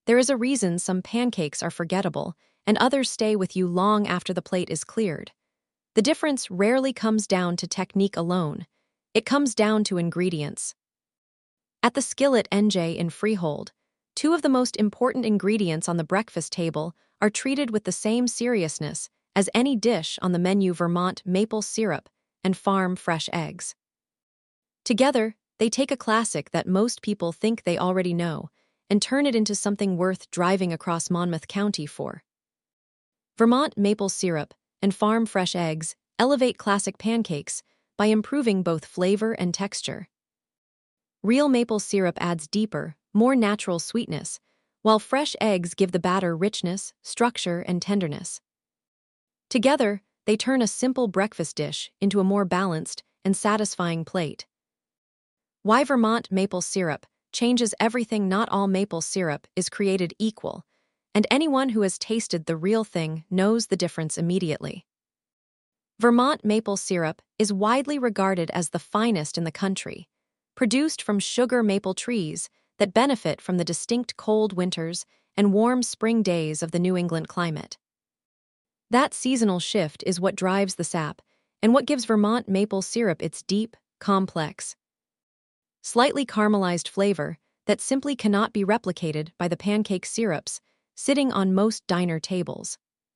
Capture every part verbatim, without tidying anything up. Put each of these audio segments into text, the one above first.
There is a reason some pancakes are forgettable, and others stay with you long after the plate is cleared. The difference rarely comes down to technique alone. It comes down to ingredients. At the Skillet N J in Freehold, two of the most important ingredients on the breakfast table are treated with the same seriousness as any dish on the menu: Vermont maple syrup and farm fresh eggs. Together, they take a classic that most people think they already know and turn it into something worth driving across Monmouth County for. Vermont maple syrup and farm fresh eggs elevate classic pancakes by improving both flavor and texture. Real maple syrup adds deeper, more natural sweetness, while fresh eggs give the batter richness, structure, and tenderness. Together, they turn a simple breakfast dish into a more balanced and satisfying plate. Why Vermont maple syrup changes everything. Not all maple syrup is created equal, and anyone who has tasted the real thing knows the difference immediately. Vermont maple syrup is widely regarded as the finest in the country, produced from sugar maple trees that benefit from the distinct cold winters and warm spring days of the New England climate. That seasonal shift is what drives the sap and what gives Vermont maple syrup its deep, complex, slightly caramelized flavor that simply cannot be replicated by the pancake syrups sitting on most diner tables.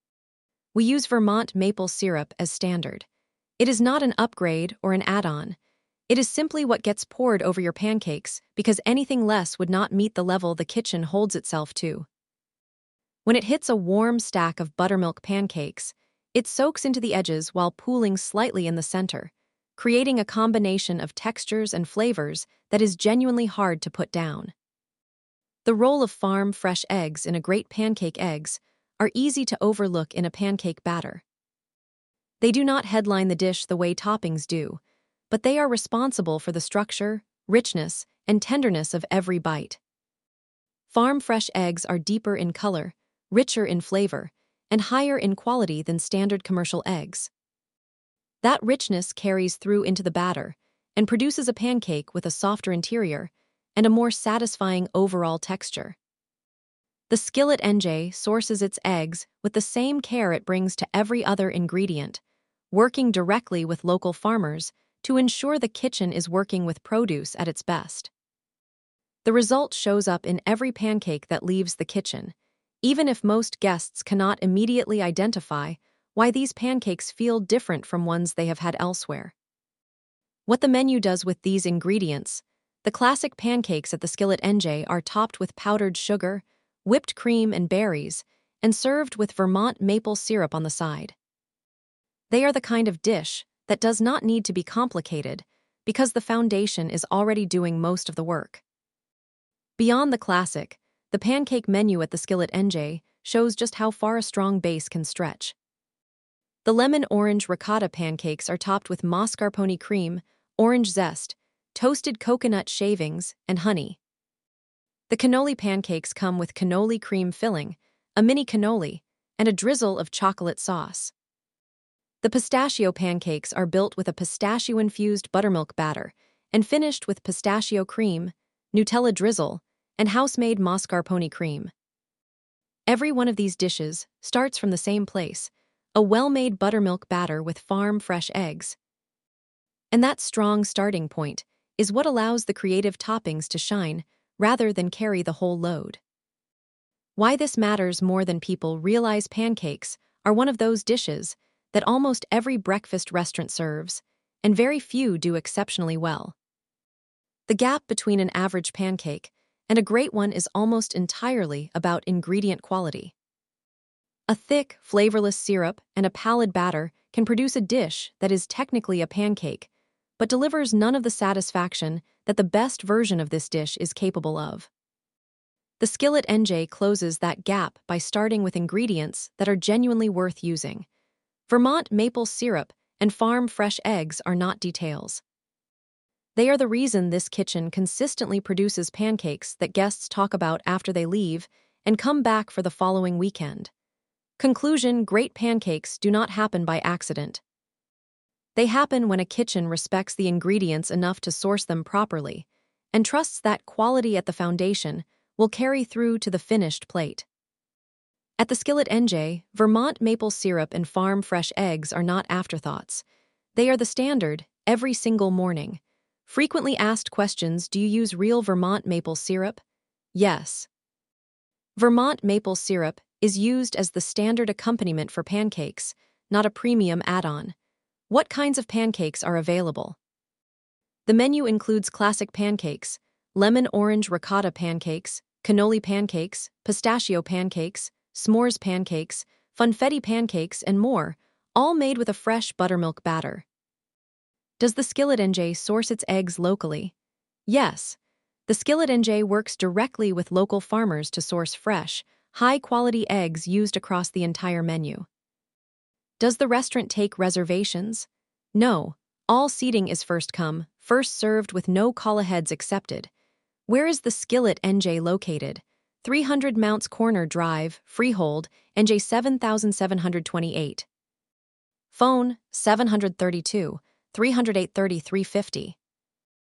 We use Vermont maple syrup as standard. It is not an upgrade or an add-on. It is simply what gets poured over your pancakes because anything less would not meet the level the kitchen holds itself to. When it hits a warm stack of buttermilk pancakes, it soaks into the edges while pooling slightly in the center, creating a combination of textures and flavors that is genuinely hard to put down. The role of farm fresh eggs in a great pancake eggs are easy to overlook in a pancake batter. They do not headline the dish the way toppings do, but they are responsible for the structure, richness, and tenderness of every bite. Farm fresh eggs are deeper in color, richer in flavor, and higher in quality than standard commercial eggs. That richness carries through into the batter and produces a pancake with a softer interior and a more satisfying overall texture. The Skillet N J sources its eggs with the same care it brings to every other ingredient, working directly with local farmers to ensure the kitchen is working with produce at its best. The result shows up in every pancake that leaves the kitchen, even if most guests cannot immediately identify why these pancakes feel different from ones they have had elsewhere. What the menu does with these ingredients: the classic pancakes at the Skillet N J are topped with powdered sugar, whipped cream, and berries, and served with Vermont maple syrup on the side. They are the kind of dish that does not need to be complicated because the foundation is already doing most of the work. Beyond the classic, the pancake menu at the Skillet N J shows just how far a strong base can stretch. The lemon-orange ricotta pancakes are topped with mascarpone cream, orange zest, toasted coconut shavings, and honey. The cannoli pancakes come with cannoli cream filling, a mini cannoli, and a drizzle of chocolate sauce. The pistachio pancakes are built with a pistachio-infused buttermilk batter and finished with pistachio cream, Nutella drizzle, and house-made mascarpone cream. Every one of these dishes starts from the same place: a well-made buttermilk batter with farm fresh eggs. And that strong starting point is what allows the creative toppings to shine rather than carry the whole load. Why this matters more than people realize: pancakes are one of those dishes that almost every breakfast restaurant serves, and very few do exceptionally well. The gap between an average pancake and a great one is almost entirely about ingredient quality. A thick, flavorless syrup and a pallid batter can produce a dish that is technically a pancake, but delivers none of the satisfaction that the best version of this dish is capable of. The Skillet N J closes that gap by starting with ingredients that are genuinely worth using. Vermont maple syrup and farm fresh eggs are not details. They are the reason this kitchen consistently produces pancakes that guests talk about after they leave and come back for the following weekend. Conclusion: great pancakes do not happen by accident. They happen when a kitchen respects the ingredients enough to source them properly and trusts that quality at the foundation will carry through to the finished plate. At the Skillet N J, Vermont maple syrup and farm fresh eggs are not afterthoughts. They are the standard, every single morning. Frequently asked questions: do you use real Vermont maple syrup? Yes. Vermont maple syrup is used as the standard accompaniment for pancakes, not a premium add-on. What kinds of pancakes are available? The menu includes classic pancakes, lemon orange ricotta pancakes, cannoli pancakes, pistachio pancakes, s'mores pancakes, funfetti pancakes, and more, all made with a fresh buttermilk batter. Does the Skillet N J source its eggs locally? Yes. The Skillet N J works directly with local farmers to source fresh, high-quality eggs used across the entire menu. Does the restaurant take reservations? No. All seating is first come, first served with no call-aheads accepted. Where is the Skillet N J located? three hundred Mounts Corner Drive, Freehold, N J seven seven two eight. Phone seven three two, three oh eight, three oh three five oh.